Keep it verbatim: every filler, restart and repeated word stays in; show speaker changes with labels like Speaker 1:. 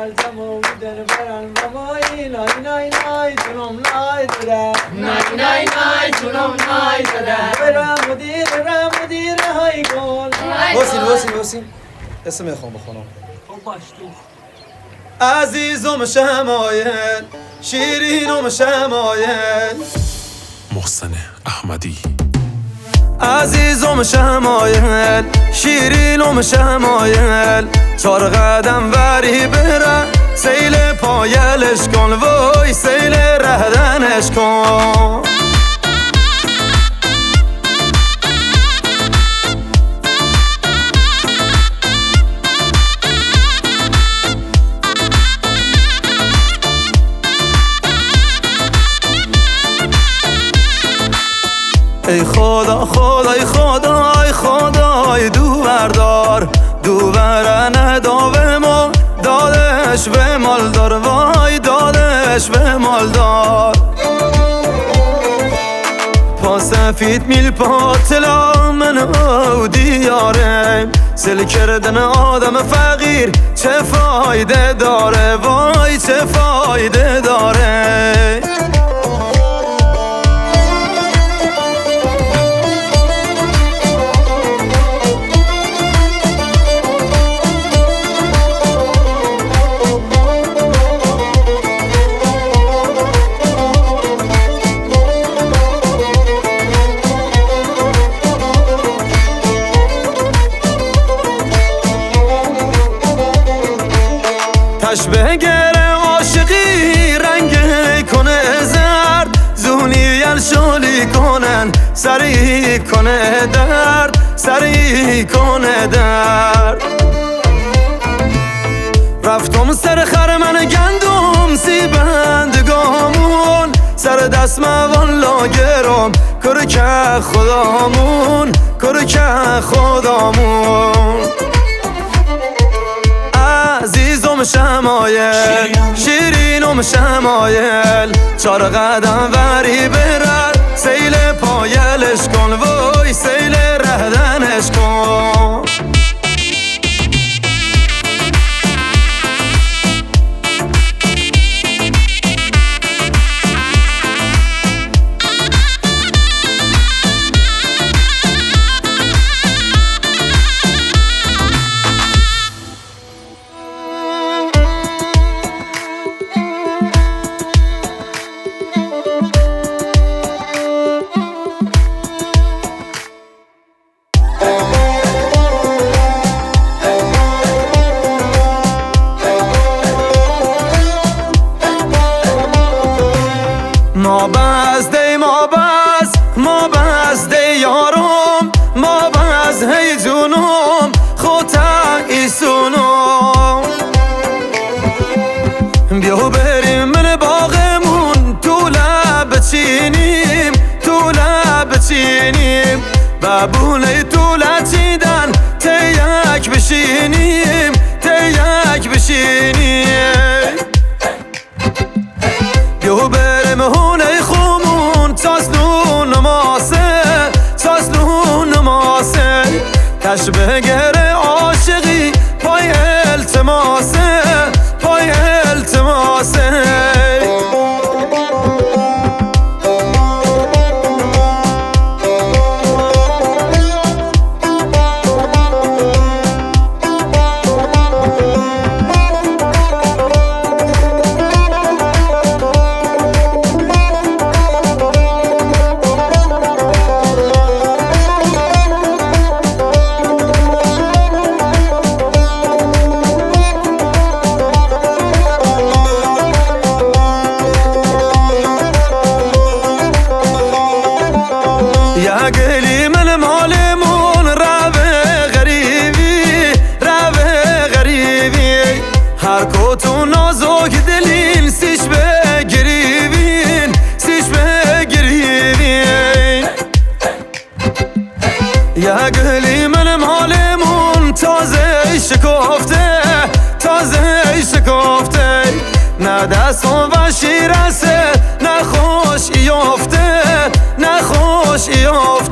Speaker 1: ترسم و در برن و مایی نای نای نای جنوم نای دره
Speaker 2: نای نای نای جنوم نای دره
Speaker 1: برم مدیر برم مدیر های گل
Speaker 3: واسین واسین واسین اسم میخوام بخونم عزیزم شمایل شیرینم شمایل
Speaker 4: محسن احمدی
Speaker 3: عزیزم شمایل شیرینم شمایل چار قدم وری بره سیل پایلش کن وای سیل رهدنش کن ای خدا خدای خدای خدای دو بردار دو برنه داوه ما دادش به مالدار وای دادش به مالدار پا سفید میل پا طلا من او دیاره سل کردن آدم فقیر چه فایده داره وای چه فایده داره تشبه گره عاشقی رنگ کنه زرد زونی شالی کنن سری کنه درد سری کنه درد رفتم سر خر من گندم سی بندگامون سر دست موان لاگرم کر که خدامون کر که خدامون عزیزم شمایل شیرینم شمایل چار قدم وری برد سیل پایلش کن وای سیل رهدنش کن ما بزده ما بز ما بزده یارم ما بز هی جونم خودتا ایسونم بیا بریم من باغمون تو لب بچینیم تو لب بچینیم ببونه تو لچیدن تیک بشینیم تیک بشینیم بیا بریم هونه خومون تاسلون نماسه تاسلون نماسه تشبه گره عاشقی پای التماسه پای التماسه یا گلی من مالمون روه غریبی روه غریبی هر کوتو نازک دلین سیش بگریبین سیش بگریبین یا گلی من مالمون تازه شکفته تازه شکفته نه دستم و شیرسه نه خوش یافته نه خوش یافته